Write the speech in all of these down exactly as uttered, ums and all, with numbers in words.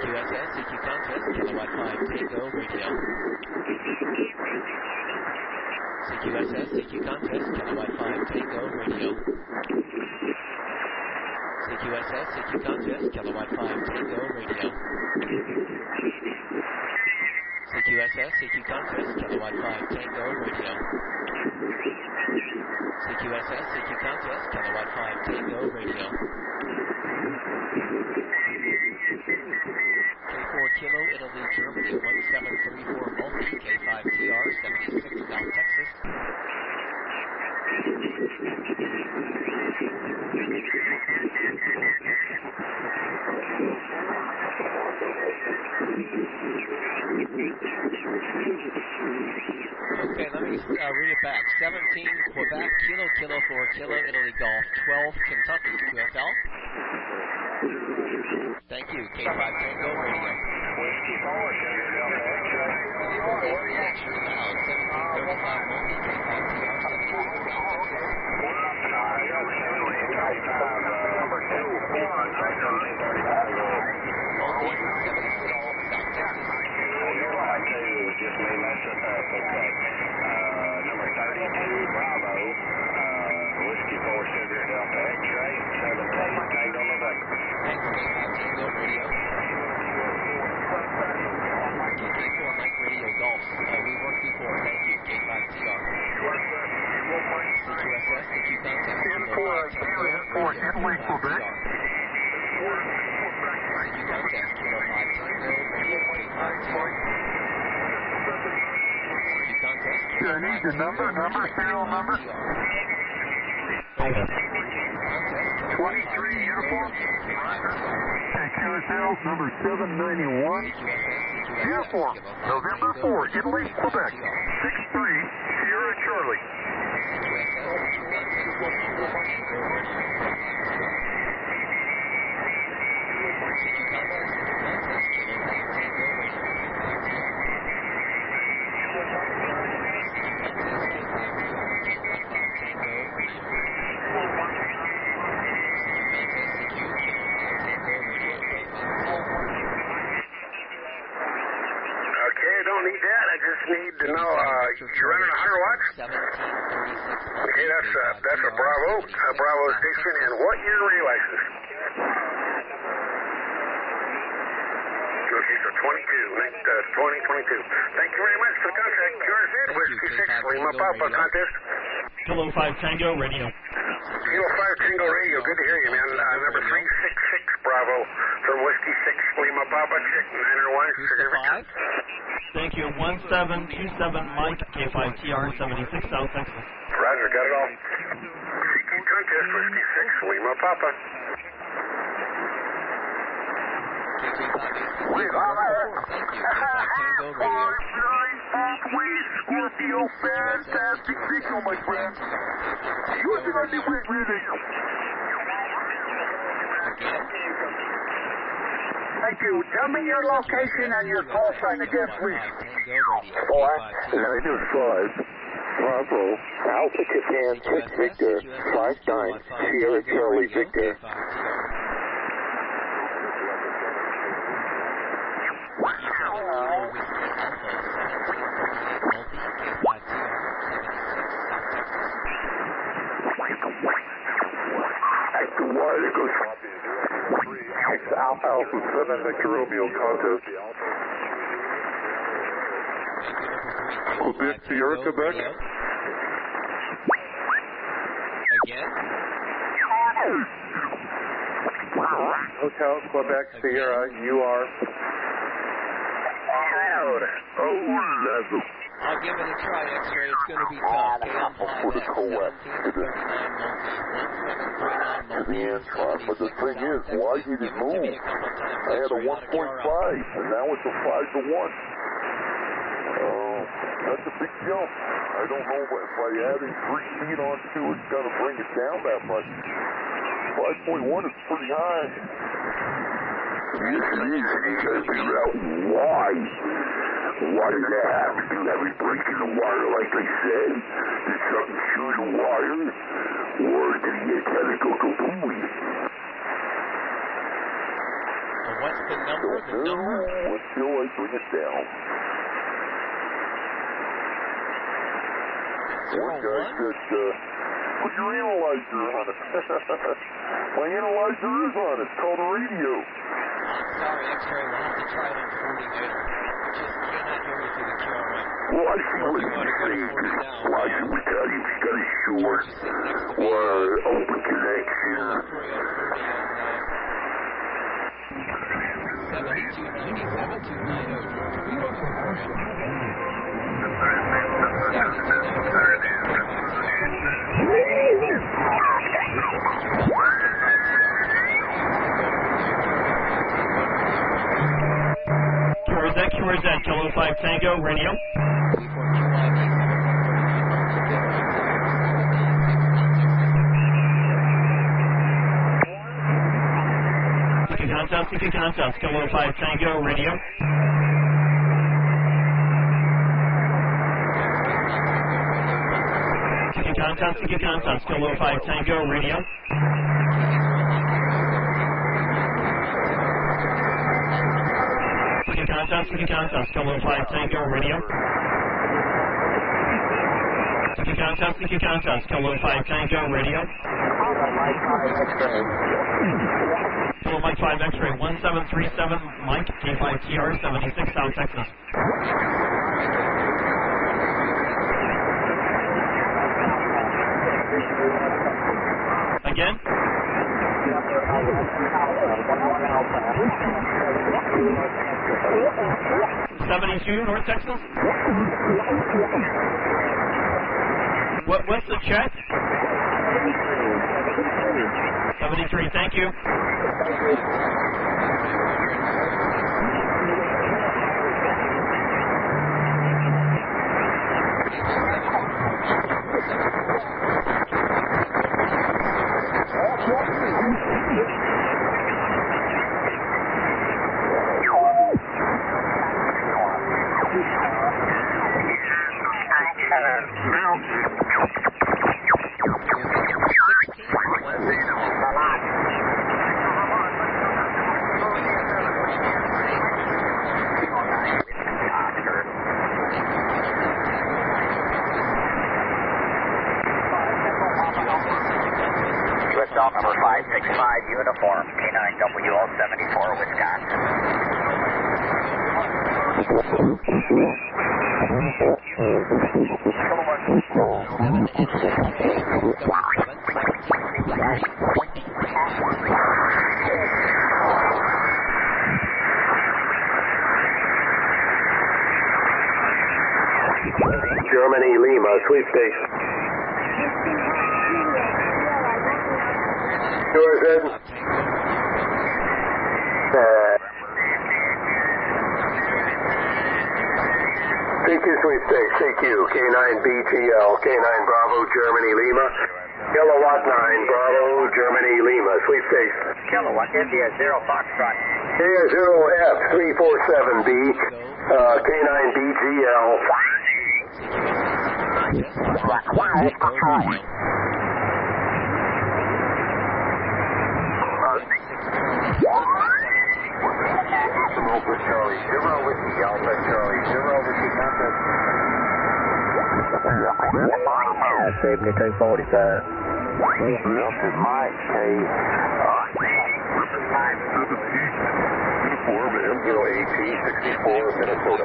Q S S, C Q contest, Kilowatt five Tango Radio. C Q S S, C Q contest, Kilowatt five Tango Radio. C Q S S, C Q contest, Kilowatt five Tango Radio. C Q S S, C Q contest, Kilowatt five Tango Radio. C Q S S, C Q contest, Kilowatt five Tango Radio. K four Kilo, Italy, Germany, one seven three four multi, K five T R, seventy-six, South Texas. Okay, let me uh, read it back. seventeen, Quebec, Kilo, Kilo four, Kilo, Italy, Golf, twelve, Kentucky, Q F L. Thank you, K five Tango Radio. Whiskey four, Sugar Delta X-ray. Naval Aviation Loud, seventeen thirty-five multi, K five T R, seventy-six, South Texas. Number two, seventeen thirty-five. Multi, seventy-six, South Texas. You're line two, just may mess it up, okay. Uh, number thirty-two, Bravo, uh, Whiskey four, Sugar Delta X-ray, seventeen, Tango November. Thanks, K five Tango Radio. K K four, Mike Radio, Golf. Uh, we worked before, thank you, K five T R. C Q S S, C Q contest, Kilo five Tango Radio, K five T R. C Q contest, Kilo five Tango Radio, K five T R. C Q contest, Kilo five Tango Radio, K five T R. Contest, Kilo five Tango Radio, K five T R. Q S L number seven ninety-one. C Q S S, C Q S S, Uniform, Kilo five November Tango four, Radio, Italy, K five Quebec, T R. six three, Sierra Charlie. C Q S S, C Q contest, Kilo five Tango Radio, K five T R. C Q contest, C Q contest, Kilo five Tango Radio, K five T R. C Q contest, K five T R, Kilowatt five Tango Radio. C Q contest, C Q, Kilo five Tango Radio, K five T R. Okay, I don't need that. I just need to know, uh, you're running one hundred watts? seventeen thirty-six. Okay, that's a, that's a Bravo, a Bravo station, and what year were you licensed? Okay, so twenty-two, uh, twenty twenty-two. Thank you very much for the contract. Q R Z, Whiskey six, Lima Papa contest. Kilo five Tango Radio. Kilo five Tango Radio, good to hear you, man. Uh, number three six six Bravo from Whiskey six, Lima Papa, check nine oh one, Sugar Victor. Thank you. one seven two seven Mike, K five T R, seventy-six, South Texas. Roger, got it all. C Q contest, Whiskey six, Lima Papa. K J five A C C, thank you, K five Tango Radio. Scorpio, fantastic signal, my friend. You are going to be ready. Again. Thank you. Tell me your location and your call sign again, please. Tango Radio, Four, K five T R. nine oh five, Bravo, Alpha Japan, six Victor, five nine, Sierra Charlie Victor. Alpha seven Victor Romeo contest. Quebec, Sierra, Quebec. Again. Hotel, Quebec, Sierra, you are. I'll give it a try, X-ray. It's going to be tough. K M five X, seventeen thirty-nine multi, one seven three nine multi, But the thing is, why did it move? I had a one point five, and now it's a five to one. Oh, that's a big jump. I don't know if by adding three feet onto it's going to bring it down that much. five point one is pretty high. Yes, it is, and you got to figure out why. Why did that happen? Did that be breaking the wire like they said? Did something shoot the wire? Or did he get technical completely? A what's the number? The number? Until I bring it down. One guy said, uh, put your analyzer on it. My analyzer is on it. It's called a radio. I'm sorry, X-Ray. We'll have to try it on forty later. We just cannot hear you through the Q R M. Well, I see what you want to go to forty now. Why should we tell you? You got a short Just sitting next to me. or open connection. We'll look for you on forty on uh, seventy-two ninety-seven two ninety. George, will be looking for you. seventy-two ninety-seven. Q R Z, Kilo five Tango, radio. Seeking contact, seeking contact, Kilo five Tango, radio. Seeking contact, seeking contact, Kilo five Tango, radio. Seeking contact, seeking contact, Kilo five Tango, radio. Seeking contact, seeking contact, Kilo five Tango, radio. Kilo Mike five X-ray, one seven three seven, Mike, K five T R, seventy-six, South Texas. Again? seventy-two, North Texas? What, what's the check? seventy-three, thank you. Number five six five, uniform, K nine W L seventy-four, Wisconsin. Germany, Lima, sweepstakes. Q R Z. Uh, C Q sweepstakes, C Q, K nine B T L, K nine Bravo, Germany, Lima. Kilowatt nine, Bravo, Germany, Lima, sweepstakes. Kilowatt, India, zero, Foxtrot. India, zero, F, three four seven B, uh, K nine B G L. Alpha Charlie, zero whiskey, Alpha Charlie, zero whiskey, contact. seventy-two forty-five. This is Mike, K. Uniform M zero A T sixty-four, Minnesota.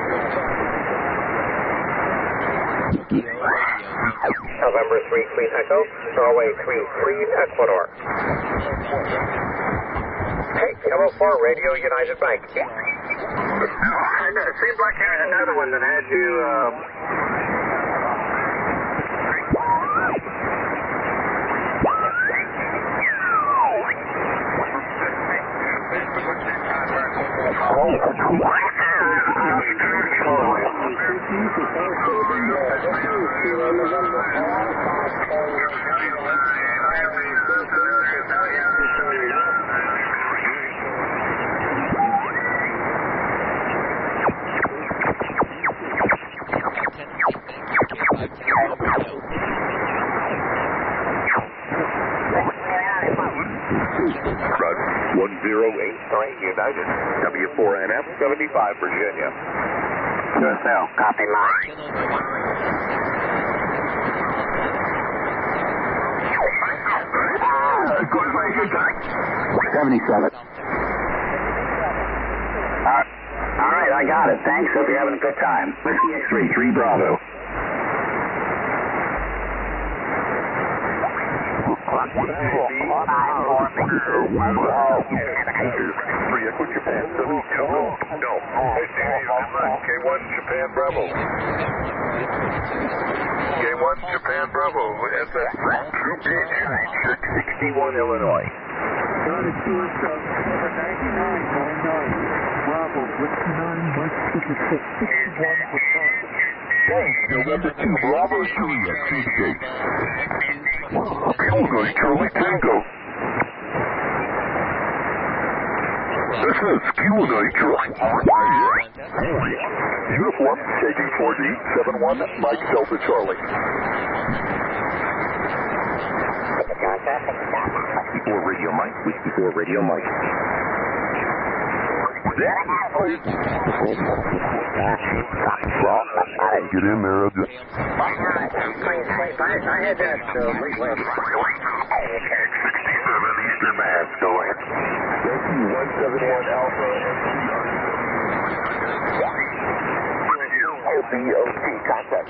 November three, Queen Echo, Norway three, Queen, Ecuador. Hey, Kilo four, Radio United Bank. It seems like there's another one that had you, uh... one zero eight. Illinois, United. W four N F seventy-five, Virginia. U S L, copy Mike. Kilo November seventy-seven. Uh, all right, I got it. Thanks. Hope you're having a good time. Whiskey X-ray, three Bravo. Three Echo Japan seventy-two. No. K one Japan Bravo. K one Japan Bravo. S S six sixty-one Illinois. Bravo, Whiskey nine, Mike fifty-six, sixty-one for Charlie. November two, Bravo, Julia, Tuesday. Kilo Charlie Tango. This is Kilo Charlie. Uniform, K D four D, seven one, Mike Delta Charlie. Before Radio Mike, Whiskey four Radio Mike. Get in there. I had that uh, late last sixty-seven Eastern Mass going. one seven one Alpha B O T contact.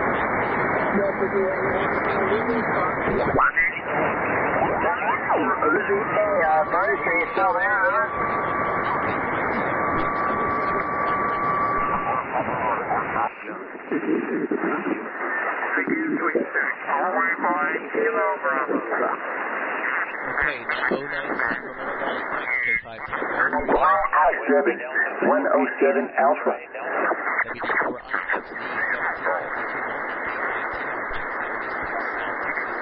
Mercy, still there? Okay, now oh nine Sacramento Valley, thanks, K five Tango. one oh seven Alpha. W D four I X D seventeen fifty-two Longman, K five T R, check seventy-six, South Texas.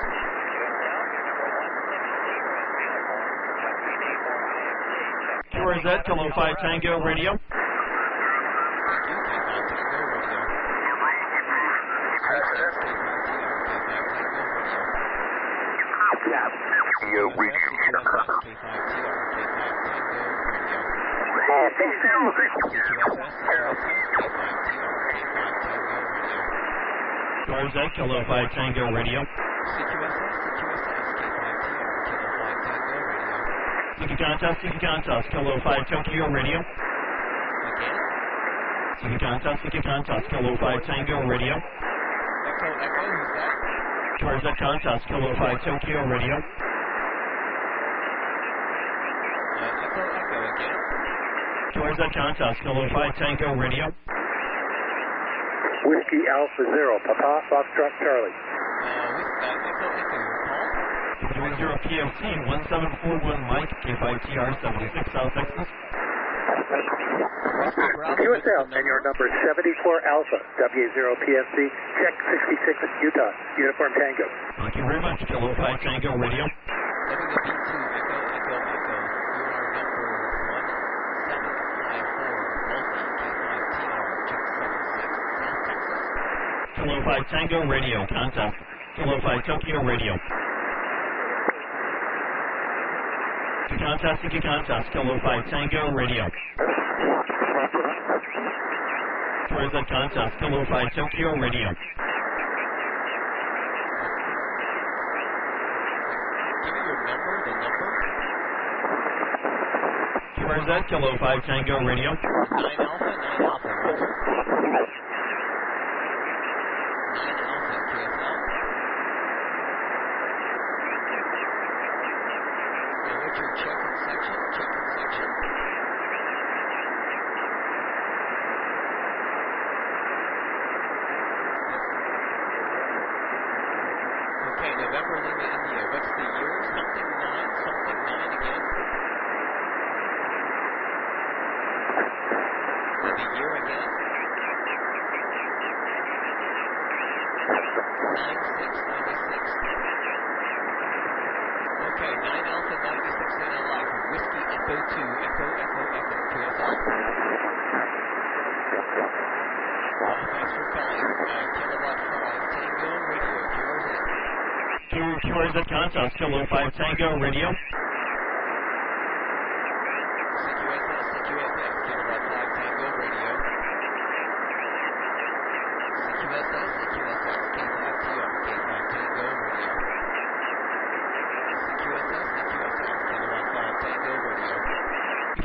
Q R Z, Kilo five Tango Radio. Thank you, K five Tango Radio. Sweepstakes, K five T R, K five Tango Radio. Radio C Q S S, K five T R, K five Tango Radio. C Q S S, C Q S S, K five T R, K five Tango Radio. Q R Z, Kilo five Tango Radio. C Q S S, C Q S S, K five T R, Kilo five Tango Radio. Siki Contest, Siki Contest, Kilo five Tokyo Radio. Again? Siki Contest, Siki Contest, Kilo five Tango Radio. Echo, Echo, who's that? Q R Z Contest, Kilo five Tokyo Radio. Uh, Echo, Echo again. Q R Z Contest, Kilo five Tango Radio. Whiskey Alpha Zero, Papa Foxtrot Charlie. Uh, with, uh, Echo, Echo, your call? Doing zero P M C, one seven four one Mike, K five T R, seventy-six South Texas. Q S L, and your number seventy-four Alpha, W zero P M C, check sixty-six Utah, Uniform Tango. Thank you very much, Kilo five Tango Radio. W B two, Echo, Echo, Echo. You are number one seven five four, Multi, K five T R, check seventy-six South Texas. Kilo five Tango Radio, contact. Kilo five Tokyo Radio. Contest, Siki Contest, Kilo five Tango Radio. Q R Z Contest, Kilo five Tokyo Radio. Give me your number, the number. Q R Z, Kilo five Tango Radio. nine Alpha, nine Alpha, Roger. nine Alpha, Q S L. And what's your check-in section? Check-in section. Okay, November Lima, India. What's the year? Something nine? Something nine again? And the year again? nine six ninety-six. Okay, nine Alpha ninety-six N L I for Whiskey Echo two, Echo, Echo, Echo. Q S L? Well, thanks for calling. Uh, Kilowatt five, Tango Radio, Q R Z. Q R Z Contest, Kilo five Tango Radio. C Q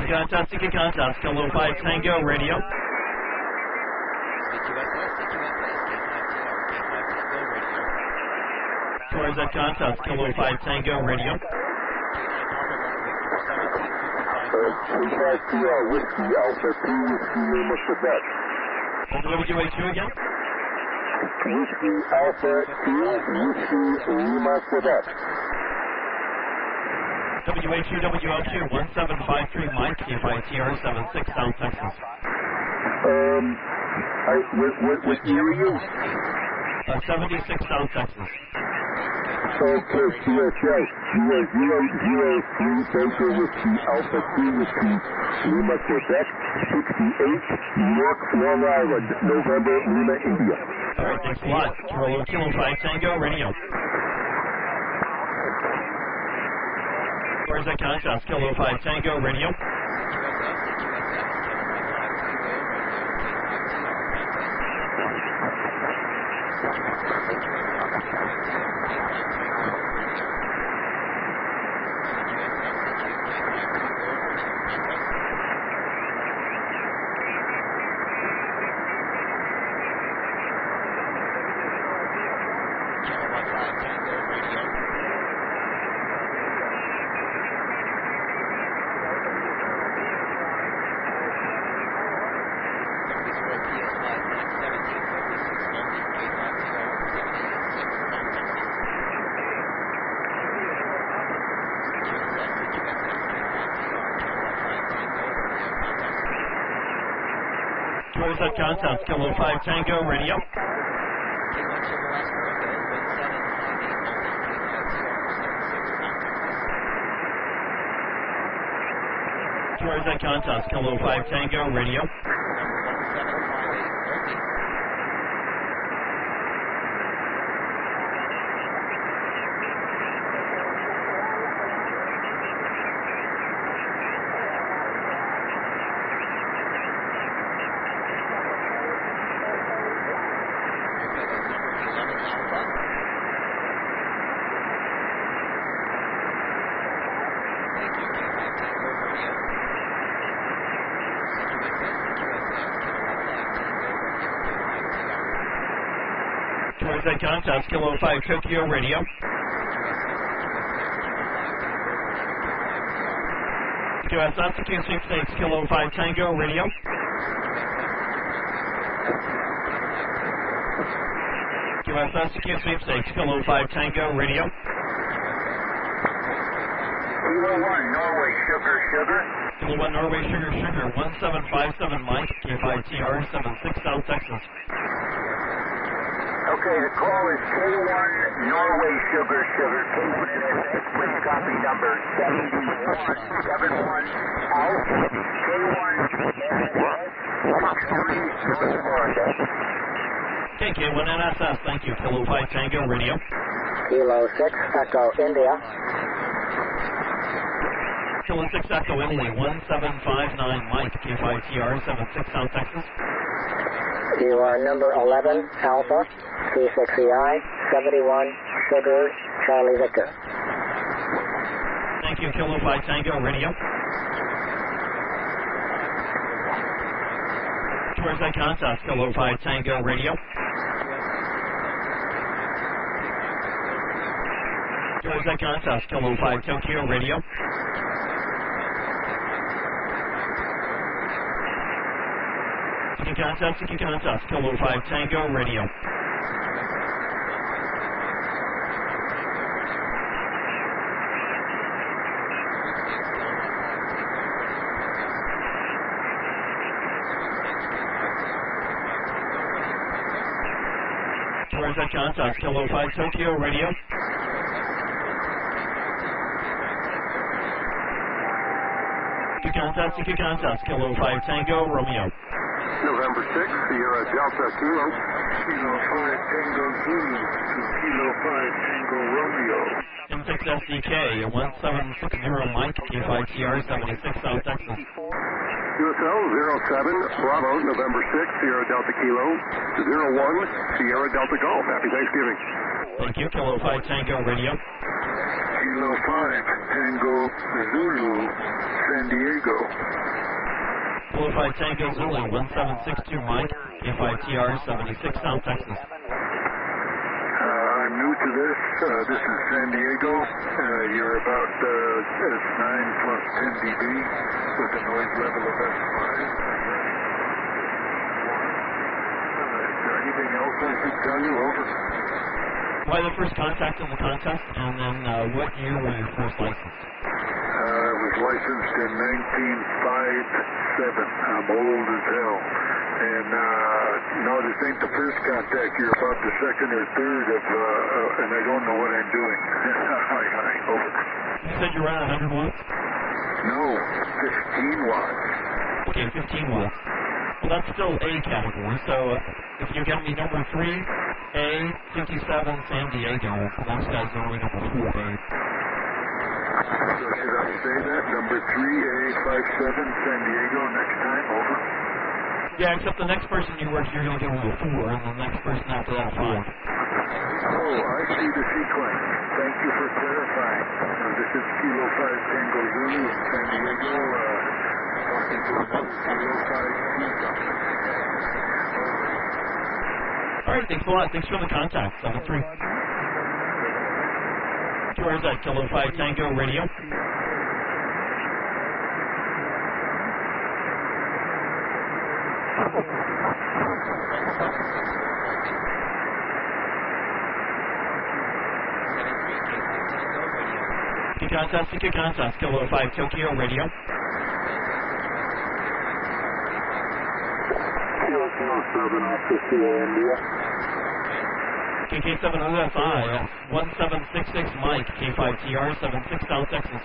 Seeking contact, seeking contact, Kilo five Tango Radio. C Q S S, C Q S S, K five T R, K five Tango Radio. Towards that contact, Kilo five Tango Radio. K nine Papa Mike Victor, seventeen fifty-five. Uh, K five T R, Whiskey Alpha two, Whiskey Lima, Quebec. W A two again. Whiskey Alpha two, Whiskey Lima, Quebec. W A two W L two, one seven five three Mike, K five T R seventy-six, South Texas. Um, I, what, what, what year are you? Uh, seventy-six, South Texas. Okay, C S S, zero zero zero three, Tango Whiskey Alpha two, Whiskey Lima, Quebec, sixty-eight, New York, Long Island, November, Lima, India. All right, thanks a lot. Kilo, Kilo five Tango Radio. Where's that contact? Kilo five Tango Radio. C Q S S, C Q S S, Where's that contact? Kilo five Tango Radio. K one Sugar Oscar Echo, one seven five eight Multi, K five T R seventy-six, South Texas. Where's that contact? Kilo five Tango Radio. Number one seven five eight Multi. Where's that contact? Kilo five Tokyo Radio. C Q S S, C Q sixty-eight, Kilo five Tango Radio. C Q S S, C Q sixty-eight, Kilo five Tango Radio. Kilo one, Norway, Sugar, Sugar. Kilo one, Norway, Sugar, Sugar, one seven five seven Mike, K five T R seventy-six, South Texas. Okay, the call is K one, Norway, Sugar, Sugar. K one N S X, please copy number seventy-one seventy-one out. K one N S X, North Florida. Okay, K one N S S, thank you. Kilo five Tango Radio. Kilo six, Echo, India. Kilo six Echo, Italy, one seven five nine Mike, K five T R seventy-six, South Texas. You are number eleven, Alpha, C six E I, seventy-one, Sugar, Charlie Victor. Thank you, Kilo five Tango Radio. Where's that contact? Kilo five Tango Radio. Where's that contact? Kilo five Tokyo Radio. Seeking contact, seeking contact, Kilo five Tango Radio. Where's that contact? Kilo five Tokyo Radio. Seeking contact, seeking contact, Kilo five Tango Romeo. November sixth, Sierra Delta Kilo. Kilo five Tango Zulu to Kilo five Tango Romeo. M six S D K, one seven six zero Mike, K five T R seventy-six, South Texas. U S L zero seven, Bravo, November sixth, Sierra Delta Kilo. zero one, Sierra Delta Golf. Happy Thanksgiving. Thank you, Kilo five Tango Radio. Kilo five Tango Zulu, San Diego. Kilo five Tango Zulu, one seven six two Mike, K five T R seventy-six, South Texas. Uh, I'm new to this. Uh, this is San Diego. Uh, you're about uh, S nine plus ten D B with a noise level of S five. Anything else I should tell you? Over. Why the first contact in the contest, and then uh, what year were you first licensed? Uh, I was licensed in nineteen fifty-seven. I'm old as hell. And uh, no, this ain't the first contact. You're about the second or third of, uh, uh, and I don't know what I'm doing. Hi, hi, over. You said you ran one hundred watts? No, fifteen watts. Okay, fifteen watts. Well, that's still A category, so if you get me number three, A, fifty-seven, San Diego, most guys are only number four, A. So should I say that? Number three, A, five-seven, San Diego, next time, over. Yeah, except the next person you work, you're going to get a four, and the next person after that, five. Oh, I see the sequence. Thank you for clarifying. Uh, this is Kilo five Tango Zulu, San Diego, uh, talking to Kilo five Tango. All right, thanks a lot. Thanks for the contact. seven three. Where's that? Kilo five Tango Radio. Good contest, good contest. Kilo five Tokyo Radio. Kilo seven, fifty India. K K seven O S I, one seven six six Mike, K five T R seventy-six, South Texas.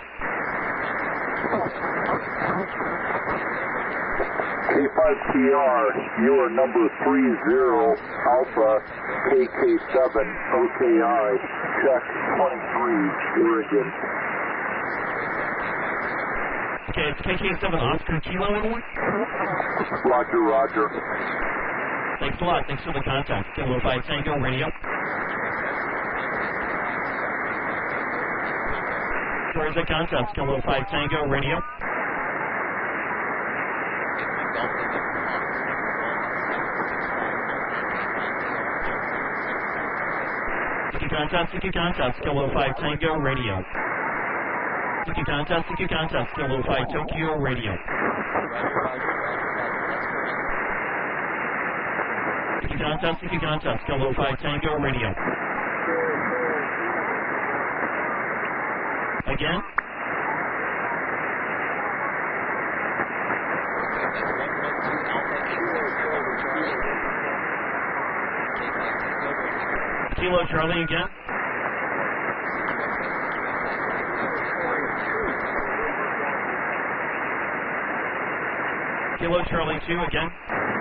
K five T R, you are number three zero Alpha, K K seven O K I, check twenty-three, Oregon. Okay, it's K K seven Oscar Kilo Illinois? Roger, roger. Thanks a lot. Thanks for the contact. Kilo five Tango Radio. Where's the contest? Kilo five Tango Radio. Sticky contest, sticky contest, Kilo five Tango Radio. Sticky contest, sticky contest, Kilo five Tokyo Radio. Sticky contest, sticky contest, Kilo five Tango Radio. Again? Kilo Charlie again. Kilo Charlie two again.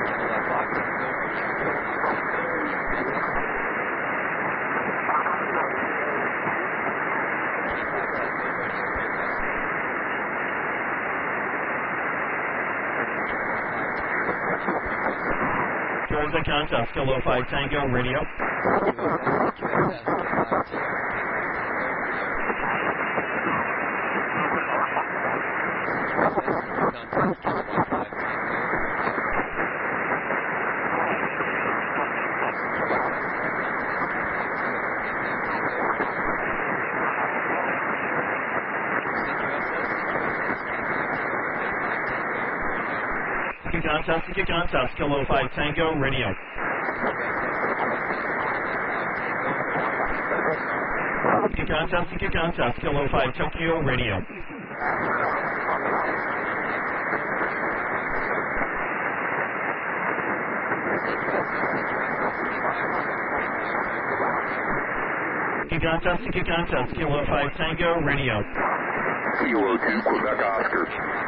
Joins the contest, Kilo five Tango Radio. Contest, sticky contest, Kilo five Tango Radio. Sticky contest, sticky contest, Kilo five Tokyo Radio. Sticky contest, sticky contest, Kilo five Tango Radio. Kilo two Quebec Oscar.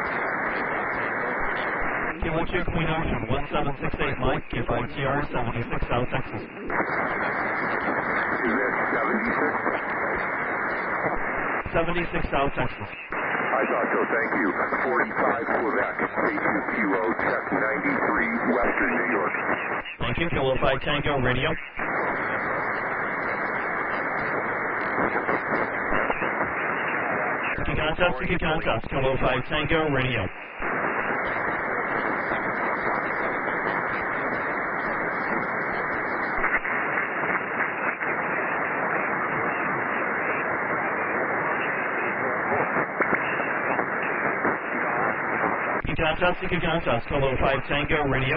Kilo two Queen Ocean, one seven six eight Mike, K five T R seventy-six, South Texas. Is that seventy-six? seventy-six, South Texas. I thought so, thank you. forty-five Quebec, K two Kilo, check ninety-three, Western New York. Thank you, Kilo five Tango Radio. Seeking contest, seeking contest, Kilo five Tango, radio. Seeking contest, seeking contest, Kilo five Tango, radio.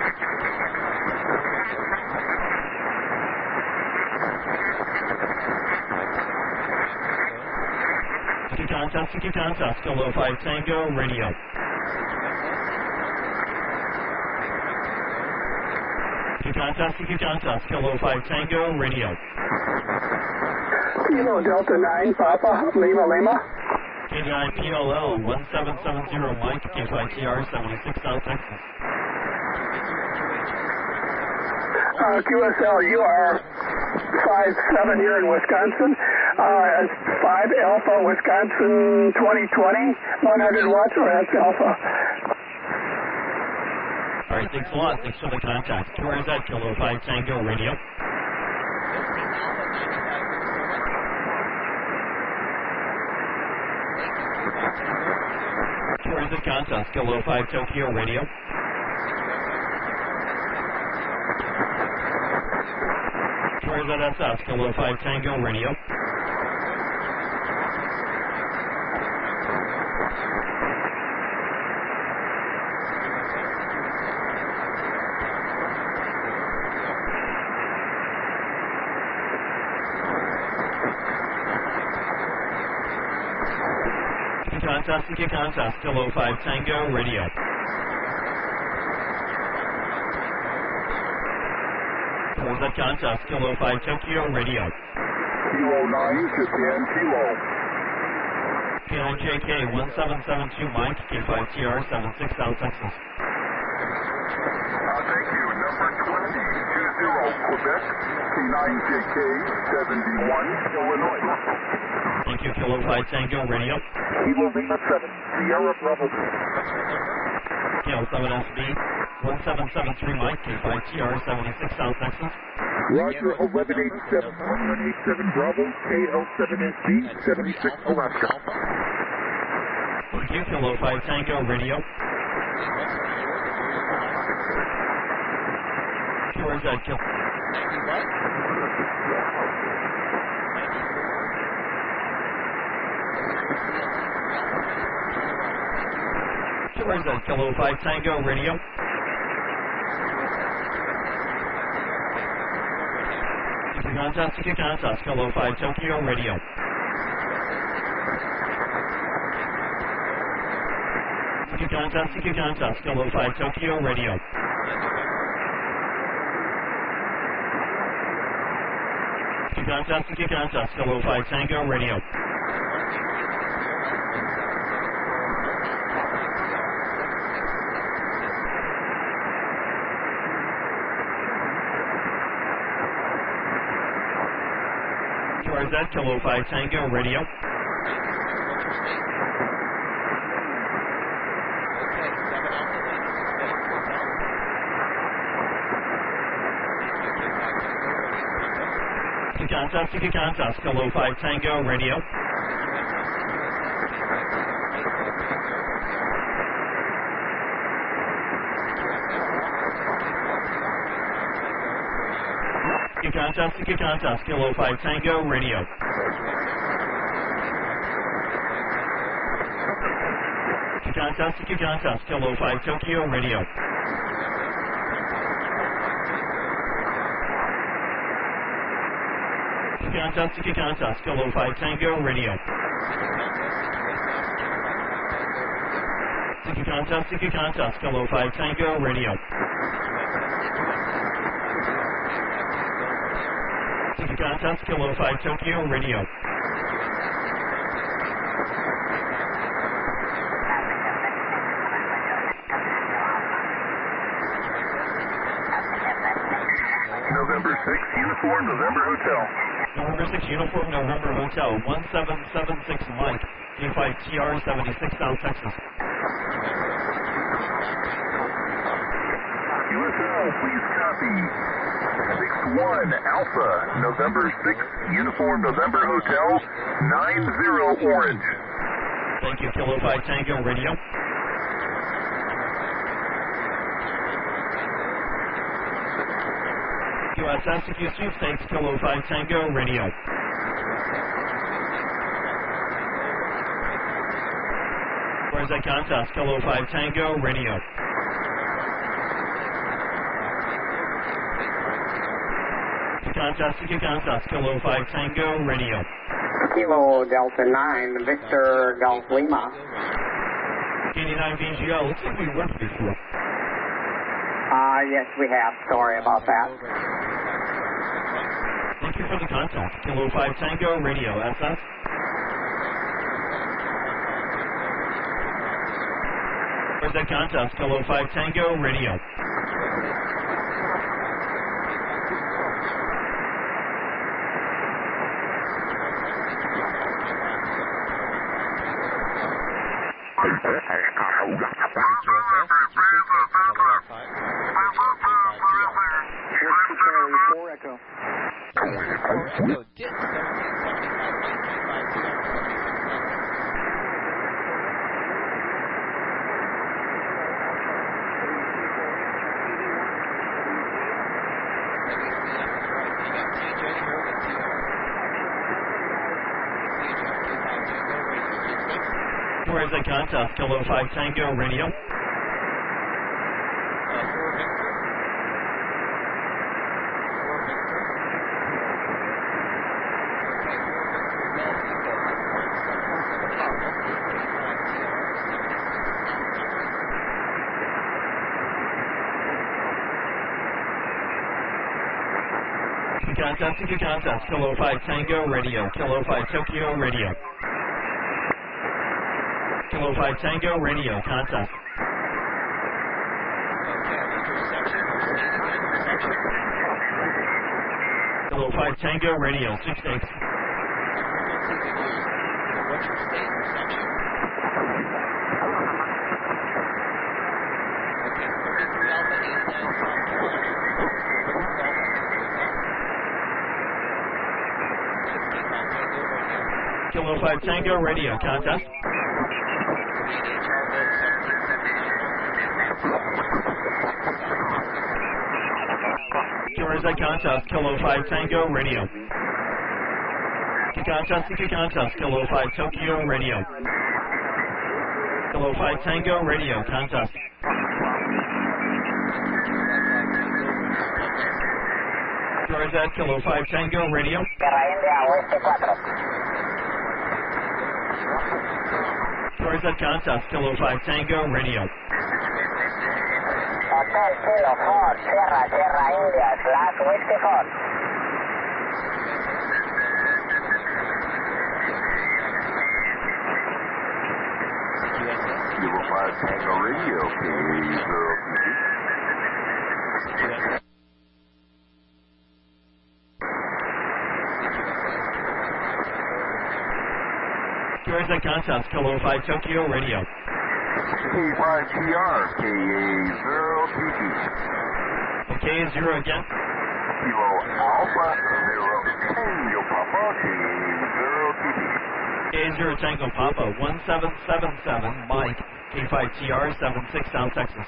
Seeking contest, seeking contest, Kilo five Tango, radio. Seeking contest, seeking contest, Kilo five Tango, radio. Kilo Delta nine, Papa, Lima Lima. K nine P L L one seven seven zero Mike, K five T R seventy-six South Texas. Uh, Q S L, you are five seven here in Wisconsin. Uh, five Alpha, Wisconsin twenty twenty, one hundred watts, or that's Alpha. All right, thanks a lot. Thanks for the contact. Where is that, Kilo five Tango, radio? Where is it, contest, Kilo five Tokyo, radio? Where is that S S, Kilo five Tango, radio? Contest, seeking contest, Kilo five Tango, radio. Where is that, contest, Kilo five Tokyo, radio? Kilo nine, Japan, Kilo. K nine J K one seven seven two Mike, K five T R seventy-six South Texas. Uh, thank you. Number twenty, two zero, Quebec, K nine J K seventy-one, Illinois. Thank you, Kilo five Tango, radio. Kilo Lima seven, Sierra Bravo. K L seven S B one seven seven three Mike, K five T R seventy-six South Texas. Roger, eleven eighty-seven, one one eight seven Bravo, K L seven S B, seventy-six Alaska. Thank you, Kilo five Tango, radio. Where is that, Kilo? Where is that, Kilo five Tango, radio? Seeking contest, seeking contest, Kilo five Tokyo, radio. Seeking contest, seeking contest, Kilo five Tokyo, radio. Seeking contest, seeking contest, Kilo five Tango, radio. Where is that, Kilo five Tango, radio? Seeking contest, seeking contest, Kilo five Tango, radio. Seeking contest, seeking contest, Kilo five Tango, radio. Seeking contest, seeking contest, Kilo five Tokyo, radio. Seeking contest, seeking contest, Kilo five Tango, radio. Seeking contest, seeking contest, Kilo five Tango, radio. Seeking contest, Kilo five Tokyo, radio. November six, Uniform, November Hotel. November six, Uniform, November Hotel, one seven seven six Mike, K five T R seventy-six South Texas. U S L, please copy. six one Alpha, November six, Uniform, November Hotel, nine zero Orange. Thank you, Kilo five Tango Radio. U S S C Q Sweepstakes, Kilo five Tango Radio. Where's that contest? Kilo five Tango Radio. Contest, C Q contest, Kilo five Tango Radio. Kilo Delta nine, Victor Golf Lima. eighty-nine V G L, looks like we worked before. Uh, yes, we have. Sorry about that. Thank you for the contact. Kilo five Tango Radio, S S. Where's that contest? Kilo five Tango Radio. Where's the contest? Kilo five Tango Radio. Uh, for Victor. For Victor. Okay, for Victor Golf Eagle has one seven seven Papa, eight K five T R, seventy-six South Texas. The contest, the contest, Kilo five Tango Radio, Kilo five Tokyo Radio. Kilo five Tango Radio, contest. Okay, intersection, or state again, intersection. Kilo five Tango Radio, sweepstakes. Frequency to use. What's your state intersection? Okay, thirty-three Alpha, eighty-nine South Carolina. For Victor Golf, I can do that. That's K five Tango Radio. Kilo five Tango Radio, contest. H R O seventeen seventy-nine Monkey, K five T R, sixty-six South Texas. Where's that contest? Kilo five Tango Radio. The contest, the contest, Kilo five Tokyo Radio. Kilo five Tango Radio, contest. Where's that? Kilo five Tango Radio. Tierra India, Oeste cuatro. Where's that contest? Kilo five Tango Radio. Hotel Kilo four, Sierra, Sierra India, slash Whiskey four. Kilo five Tango Radio, K zero P G. Where's that contest? Kilo five Tokyo Radio. K five T R, K zero P G. Okay, zero again. Kilo Alpha, zero Tango Papa, K zero P G. K zero Tango Papa, one seven seven seven, Mike, K five T R, seven six South Texas.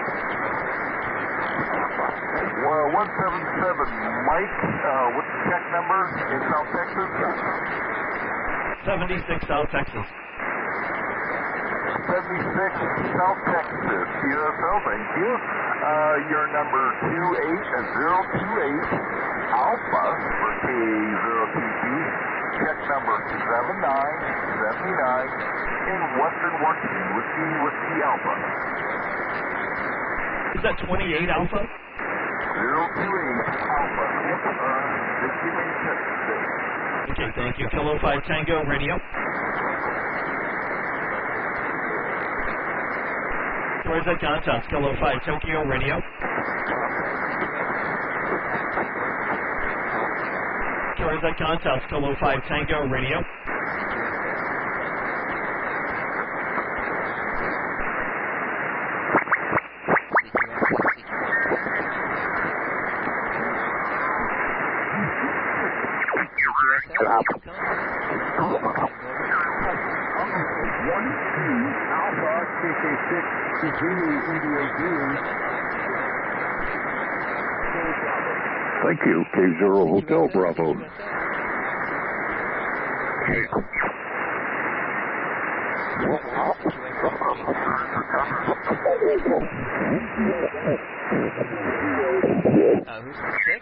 Well, one seven seven, Mike, uh, what's the check number in South Texas? seventy-six South Texas. seventy-six South Texas, C S L, thank you. Uh, your number two eight zero two eight, Alpha for K zero P G. Check number seven nine seven nine in Western Washington, Whiskey, Whiskey Alpha. Is that twenty-eight Alpha? zero two eight Alpha. Yep, uh, fifty main check today. Okay, thank you. Kilo five Tango Radio. Where's that contest? Kilo five Tokyo Radio. Where's that contest? Kilo five Tango Radio. One Thank you, K zero Hotel Bravo. Uh, who's the six?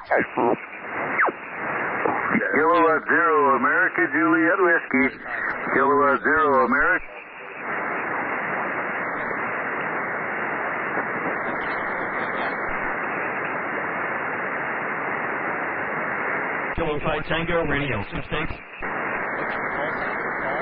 Kilowatt Zero America, Juliet Whiskey. Kilowatt Zero America. Kilo five Tango Radio, sweepstakes. What's your call sign or call?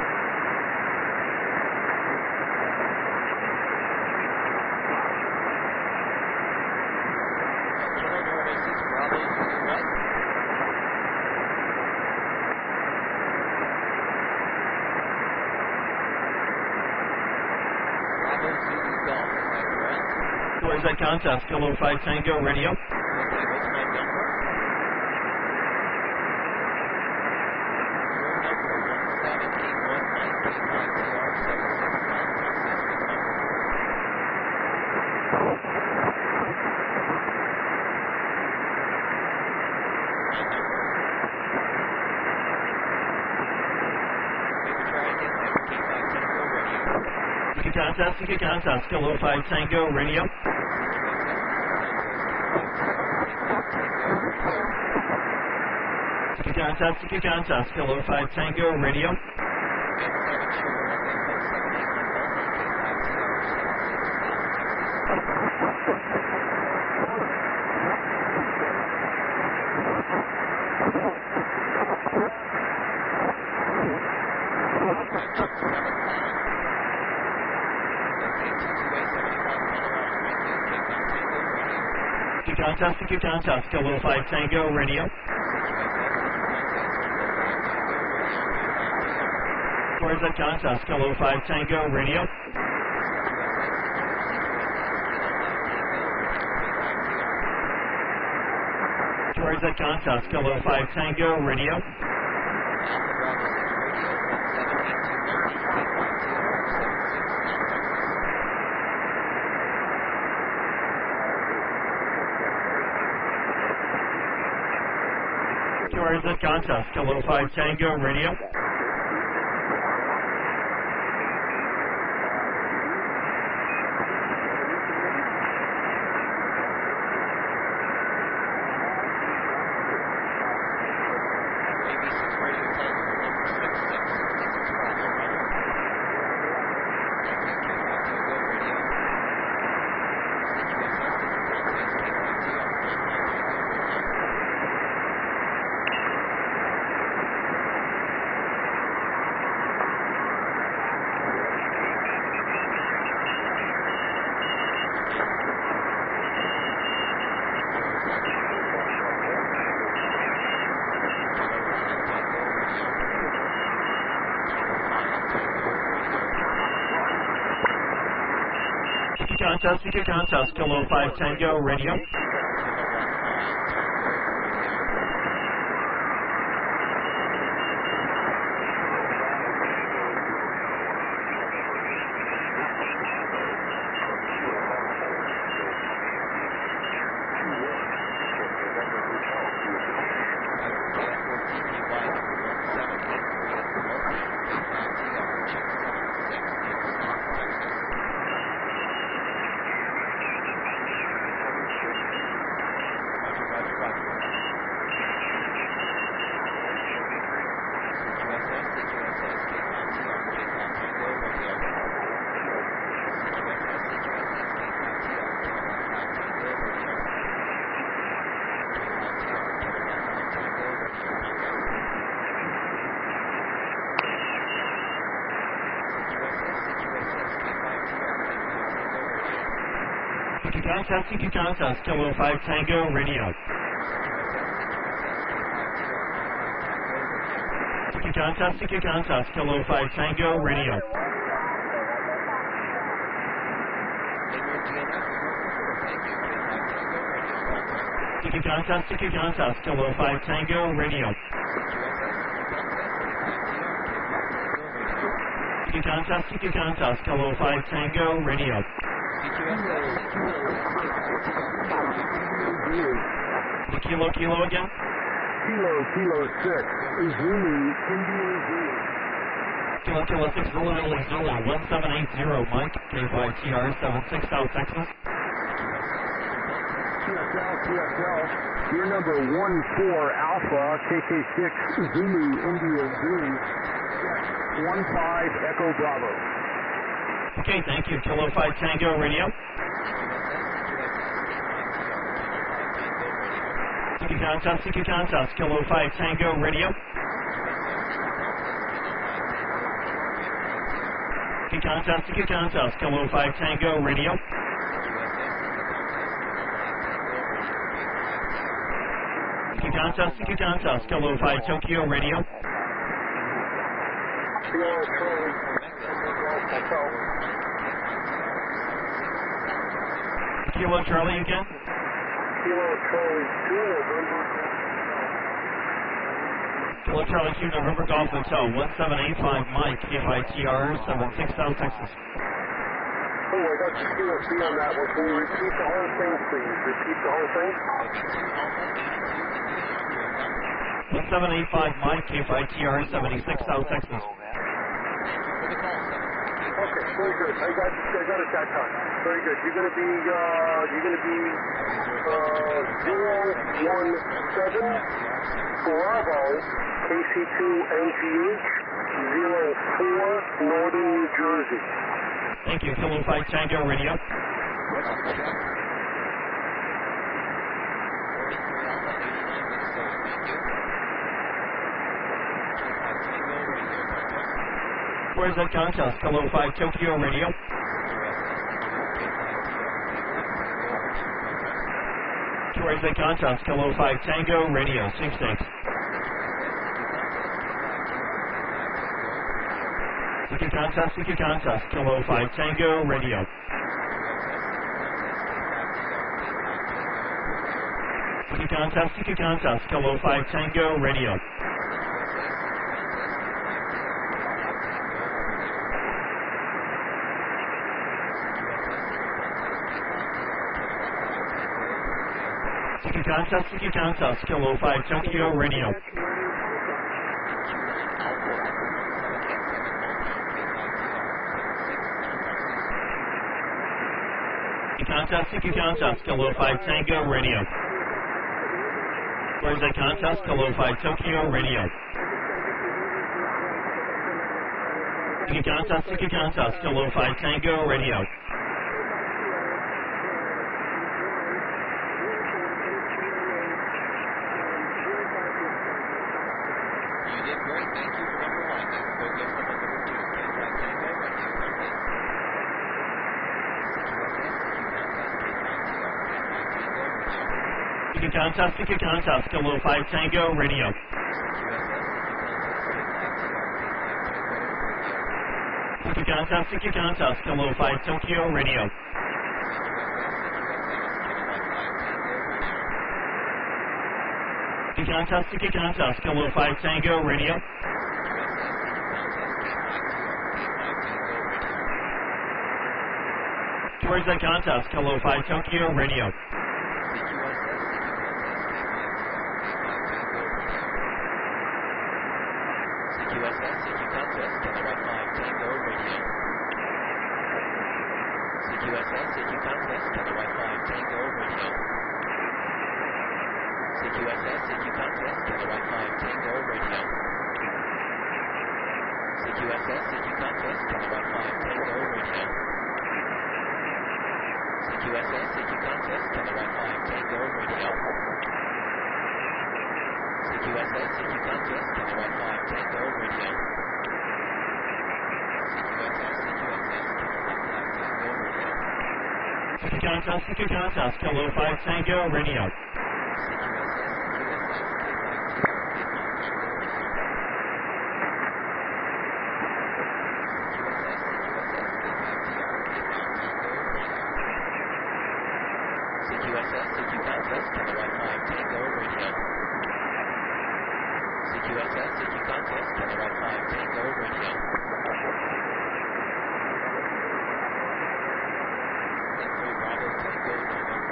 Uh, Kilo Norway six Bravo Zulu what? Bravo Zulu Golf, is that correct? Where's that contest? Kilo five Tango Radio. Okay, what's my number? Your number, one seven eight one nine K five T R seven six South Texas. What number? My number. Maybe try again later. K five Tango Radio. Ticket contest, ticket contest. Kilo five Tango Radio. Ticket contest, ticket contest. Kilo five Tango Radio. And seven Sure, F M one seven eight one Multi K five T R seven six South Texas. Check seven five. Okay, two two eight seventy-five Colorado. Thank you. K five Tango Radio. Ticket contest, ticket contest. Kilo five Tango Radio. Where's that contest? Kilo five Tango Radio. Where's that contest? Kilo five Tango Radio. Alpha Bravo six Radio, one seven eight two Multi, K five T R seven six South Texas. Where's that contest? Kilo five Tango Radio. A B six Radio Tiger, number six six sixty-six Bravo, Roger. Thank you, K five Tango Radio. C Q S S, ticket contest, K five T R nine nine Tango Radio. Ticket contest, ticket contest. Kilo five Tango Radio. Contest, ticket contest, Kilo five Tango Radio. Ticket contest, ticket contest, Kilo five Tango Radio. Ticket contest, ticket contest, Kilo five Tango Radio. Ticket contest, ticket contest, Kilo five Tango Radio. The Kilo Kilo again? Kilo Kilo six, Zulu, India Zulu. Kilo Kilo six, Zulu Zulu Zulu, one seven eight zero, Mike, K Y T R seven six, South Texas. Q S L, Q S L, your number one four Alpha, K K six, Zulu, India Zulu, one five Echo Bravo. Okay, thank you. Kilo five Tango Radio. C Q Contact, C Q Contact, Kilo five Tango Radio. C Q Contact, C Q Contact, Kilo five Tango Radio. C Q Contact, C Q Contact, Kilo five Tokyo Radio. Kilo Charlie again. Kilo Charlie two, November. Kilo Charlie two, November Golf Hotel, one seven eight five Mike, K Y T R seven six, South Texas. Oh, I got the Q S B on that one. Can you repeat the whole thing, please? Repeat the whole thing? one seven eight five Mike, K Y T R seventy-six, South Texas. Okay, very good. I got, I got it that time. Very good. You're going to be, uh, you're going to be, uh, zero one seven Bravo, K C two N G H, zero four Northern New Jersey. Thank you. Kilo five Tango Radio. Where's that contest? Kilo five Tokyo Radio. Where's that contest? Kilo five Tango Radio. sweepstakes. C Q contest, C Q contest. Kilo five Tango Radio. C Q contest, C Q contest. Kilo five Tango Radio. C Q contest, C Q contest, Kilo five Tokyo Radio. C Q contest, C Q contest, Kilo five Tango Radio. Where's that contest? Kilo five Tokyo Radio. C Q contest, C Q contest, Kilo five Tango Radio. C Q contest, C Q contest, Kilo five Tango Radio. C Q contest, C Q contest, Kilo five Tokyo Radio. C Q contest, C Q contest, Kilo five Tango Radio. Where's that contest? Kilo five Tokyo Radio. Contest, C Q contest, Kilo five Tango Radio. C Q S S, C Q contest, Kilo five Tango Radio. C Q S S, C Q contest, Kilo five Tango Radio. Bravo Tango November.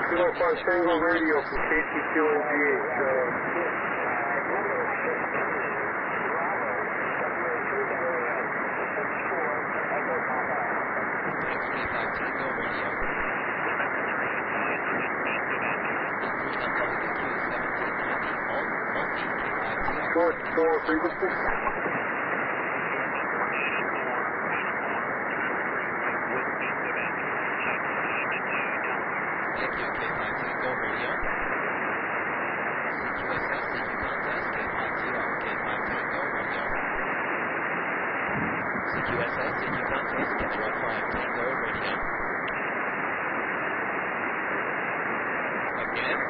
Kilo five Tango Radio from K C Q N G H. Uh, Short, short frequency. Thank you, K five Tango Radio. C Q S S, C Q Contest, K five T R, K five Tango Radio. C Q S S, C Q Contest, Kilowatt five Tango Radio. Again.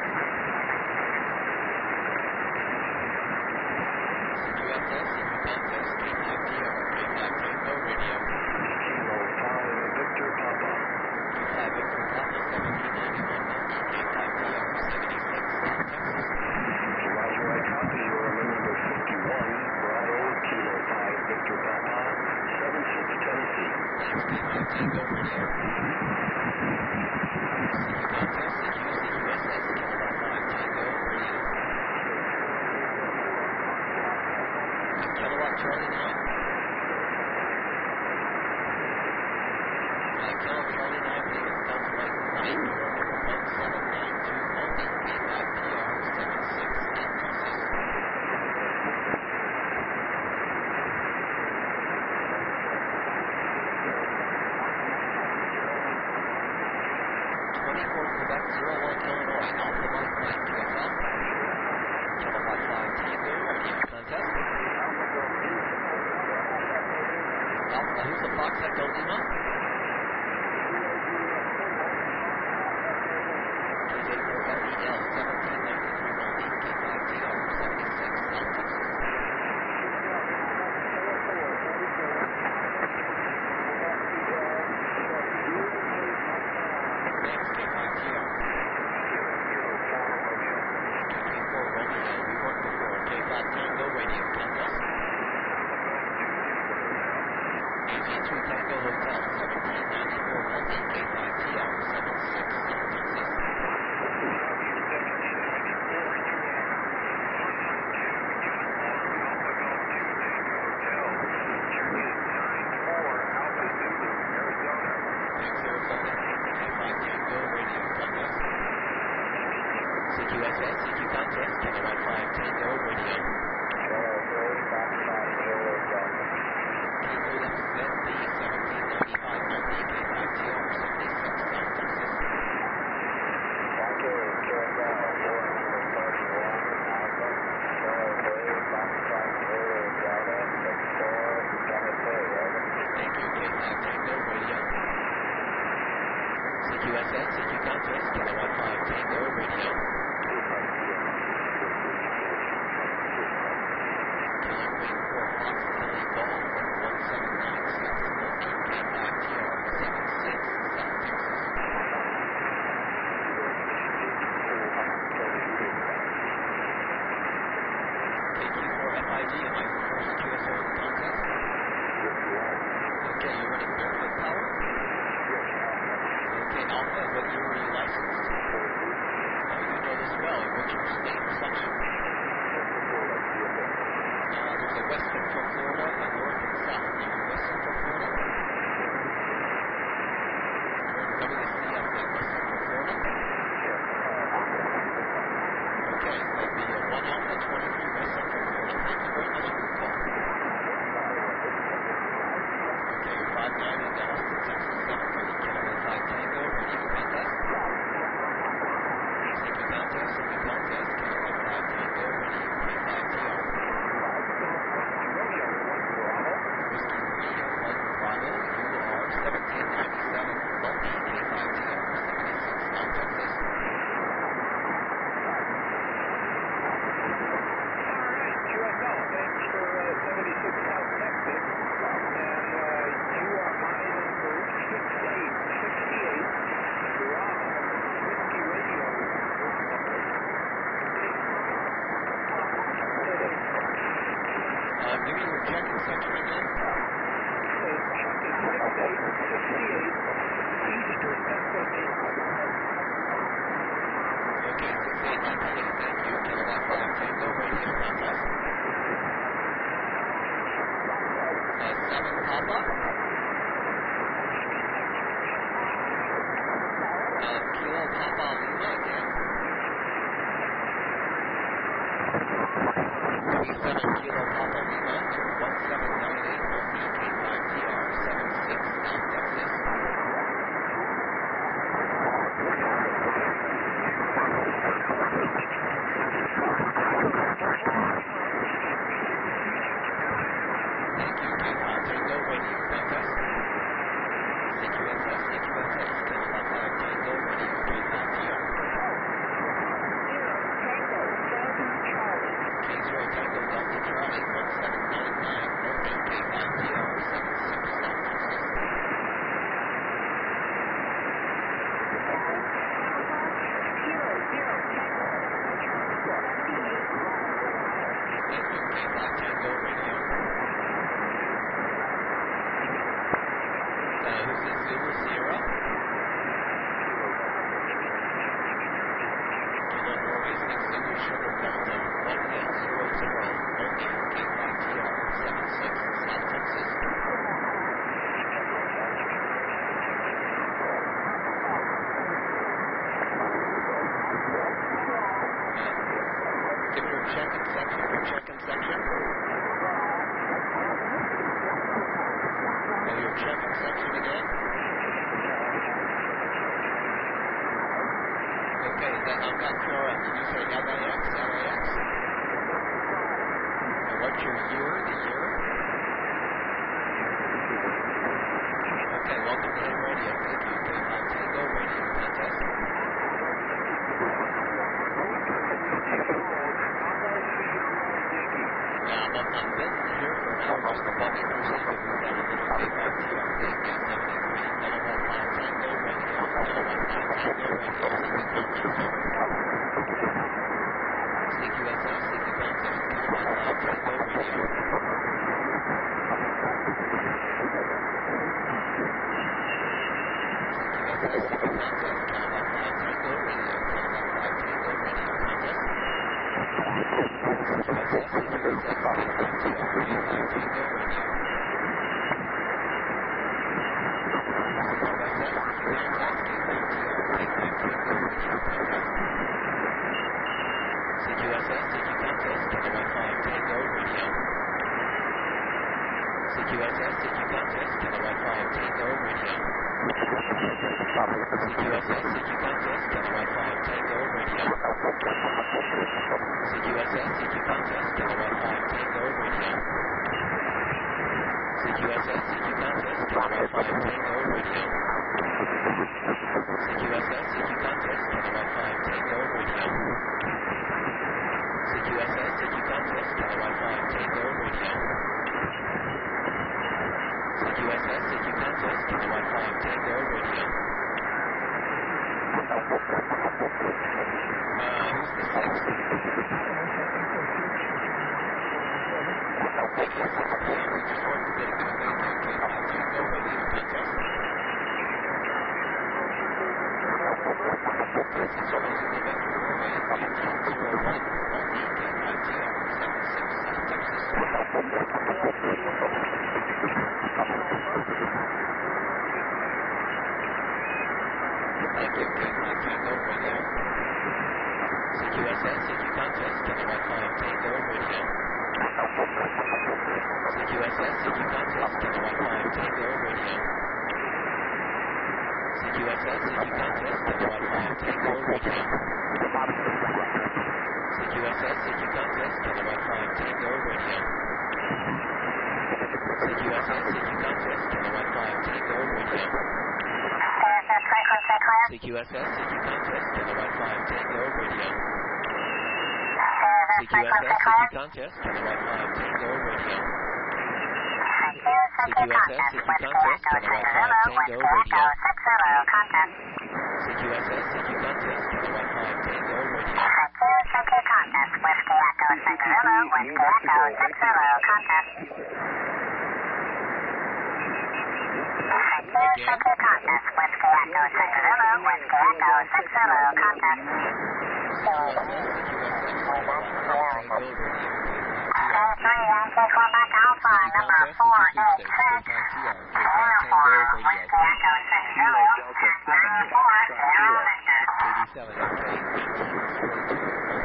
C Q S S, C Q Contest, K five T R, K five Tango Radio. Victor Papa. K five Victor Papa, seventeen ninety-one Mountain, K five T R, seventy-six, South Texas. Roger, I copy. You are number fifty-one, Bravo, Kilo five, Victor Papa, seven six Tennessee. Thanks, K five Tango Radio. C Q Contest, C Q, C Q S S, Kilowatt five Tango Radio. And Kilowatt Charlie nine. Uh, Kilo Charlie nine, I believe it's Delta Mike Mike, you're number one seven nine two Multi, K five T R, seven six, South Texas. twenty-four Quebec, zero one Illinois, Alpha Mike Mike, Q F L. Kilowatt five Tango Radio Contest. Alpha, who's the Fox Echo Lima? K J four L E L, seventeen ninety-three Multi, K five T R, seventy-six, South Texas. Thanks, K five T R. K K four Romeo, we worked before, K five Tango Radio Contest. A G two Tango Hotel, seventeen ninety-four Multi, K five T R, seventy-six, South Texas. Thanks, Arizona. K five Tango Radio Contest. C Q S S, C Q Contest, Kilowatt five Tango Radio. K O F Z B, seventeen ninety-five Multi, K five T R, seventy-six, South Texas. Thank you, K five Tango Radio. C Q S S, C Q Contest, Kilowatt five Tango Radio. Kilo Queen four Fox Kelly Golf, number one seven nine six Multi, K five T R, seventy-six, South Texas. K Q four F I G, am I the first Q S O in the contest? Okay, you're running barefoot power? Okay, Alpha, what year were you licensed? Oh, you know this well. What's your state or section? Uh, there's a West Central Florida, a North and South. Are you West Central Florida? You're in W C F then, West Central Florida? Okay, so that'd be a one Alpha twenty-three West Central Florida. Thank you very much for your call. Okay, you're five nine in Austin, Texas, seven thirty Kilowatt five Tango Radio Contest. C Q Contest, C Q Contest, Kilowatt five Tango Radio, K five T R. Whiskey Radio one Bravo, U R seventeen ninety-seven Multi, K five T R, seventy-six, South Texas. Q S L, thanks for uh, seventy-six South Texas. And uh, you are my number sixty-eight, sixty-eight, Bravo, Whiskey Radio. B seven Kilo Papa Lima, number one seven nine eight, Multi K five T R, seven six, South Texas. Thank you, K five Tango Radio Contest. C Q S S, C Q S S, Kilo five Tango Radio K five T R. K zero Tango Delta Charlie, one seven nine nine, Multi K five T R, seven six, South Texas. Thank you, K five Tango Radio. Uh, who's this, Zulu Sierra? Kilo Norway six Zulu Sugar Delta, one eight zero zero, Multi K five T R, seven six, South Texas. Uh, give me your check-in section, your check-in section. Oh, your check-in section again? Okay, that, I've got your, uh, did you say L A X, L A X? And what's your year, the year? Okay, welcome to Ham Radio. Thank you, K five Tango Radio Contest. Yeah, I'm, I've been here for an hour just above you through Steve, but we've got a little K five T R thing, eight seventy-three, Kilowatt five Tango Radio, Kilowatt five Tango Radio, C Q Contest, over. C Q S S, C Q Contest, Kilowatt five Tango Radio. C Q S S, C Q Contest, Kilowatt five Tango Radio, Kilowatt five Tango Radio Contest. C Q S S, C Q S S, K five T R, K five Tango Radio. C Q S S, C Q Contest, K five T R, K five Tango Radio Contest. C Q S S, C Q Contest, Kilowatt five Tango Radio. C Q S S, C Q Contest, Kilowatt five Tango Radio. C Q S S, C Q Contest, Kilowatt five Tango Radio. C Q S S, C Q Contest, Kilowatt five Tango Radio. C Q S S, C Q Contest, Kilowatt five Tango Radio. C Q S S, C Q Contest, Kilowatt five Tango Radio. C Q S S, C Q Contest, Kilowatt five Tango Radio. C Q S S, C Q Contest, Kilowatt five Tango Radio. Uh, who's the sixth? Thank you, six P M. We just worked a bit ago. Thank you, K five Tango Radio Contest. This is Zero Zulu Vector Norway, eight nine zero one, Multi K five T R, seven six, South Texas. Thank you, K five Tango Radio. C Q S S, C Q Contest, Kilowatt five Tango Radio. C Q S S, C Q Contest, Kilowatt five Tango Radio. C Q S S, C Q Contest, Kilowatt five Tango Radio. C Q S S, C Q Contest, Kilowatt five Tango Radio. C Q S S, C Q Contest, Kilowatt five Tango Radio. C Q S S, C Q Contest, Kilowatt five Tango Radio. C Q S S, C Q Contest, Kilowatt five Tango Radio. C Q S S, C Q Contest, Kilowatt five Tango Radio. C Q S S, C Q Contest, Kilowatt five Tango Radio. Again.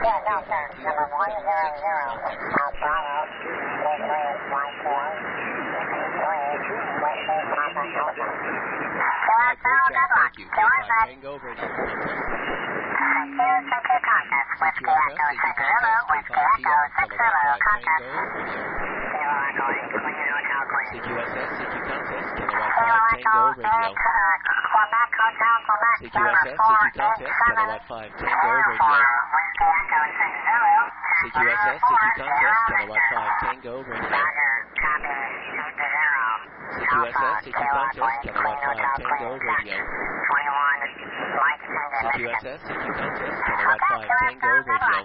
Yeah, no, sir. Number one zero zero. Uh, Bravo. Three three one four. Three Whiskey Papa Alpha. Great job, thank you. K five Tango Radio. Thank you. Thank you, contest. Whiskey Echo six zero. Whiskey Echo six zero. Contest. Zero Echo eight. Clean Hotel Clean. C Q S S, C Q Contest, Kilowatt five Tango Radio. Quebec Hotel Quebec. C Q S S, C Q Contest, Kilowatt five Tango Radio. Whiskey Echo six zero. C Q S S, C Q Contest, Kilowatt five Tango Radio. Roger. Copy. eight zero. C Q S S, C Q Contest, Kilowatt five Tango Radio. twenty-one. Flight attendant. C Q S S, C Q Contest, Kilowatt five Tango Radio.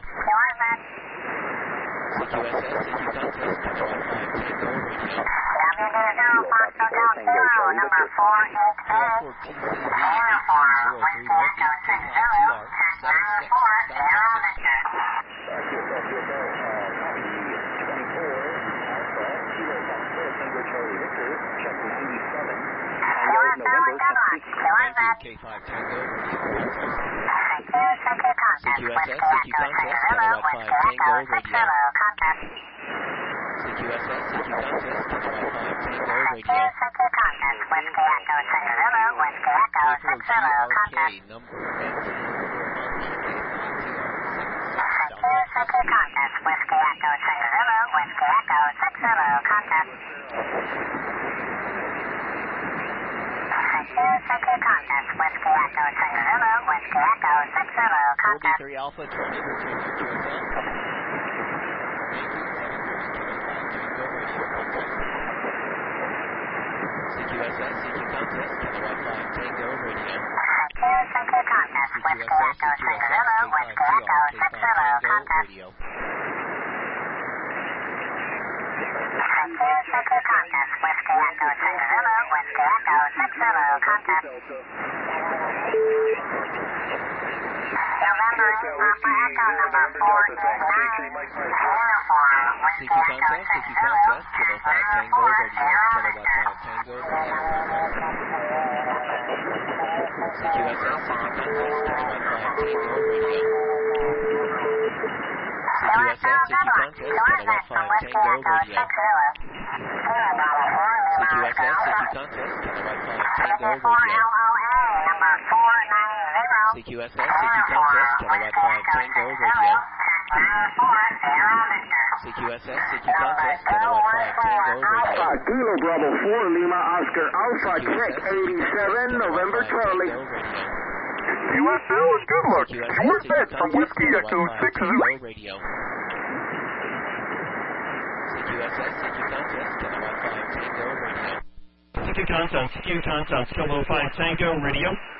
C Q S S, C Q Contest, Kilowatt five Tango Radio. Number four eight K F four T C V eighteen zero three Whiskey, K five T R seven six South Texas. Thank you, K five Tango Radio. C Q S S, C Q Contest, Kilowatt five Tango Radio. C Q S S, C Q Contest, Kilowatt five Tango Radio. K four G R K, number nineteen, Four K five T R forty-three Alpha, twenty, Virginia, Q S L. Thank you, seven three, Kilo five Tango Radio. C Q S S, C Q Contest, Kilowatt five Tango Radio. C Q S S, C Q S S, K five T R, K five Tango Radio. November, Papa Echo number four eight nine. C Q Contest, C Q Contest, Kilo five Tango Radio, Kilowatt five Tango Radio. C Q S S, C Q Contest, Kilowatt five Tango Radio. C Q S S, C Q Contest, Kilowatt five Tango Radio. C Q S S, C Q Contest, Kilowatt five Tango Radio. C Q S S, C Q Contest, Kilowatt five Tango Radio. C Q S S, C Q Contest, Kilowatt five Tango Radio. Kilo Bravo four, Lima Oscar Alpha, check eighty-seven, November Charlie. U S L is good luck. Short bet from Whiskey Echo six zero. Radio. C Q S S, C Q Contest, Kilowatt five Tango Radio. C Q Contest, C Q Contest, Kilo five Tango Radio.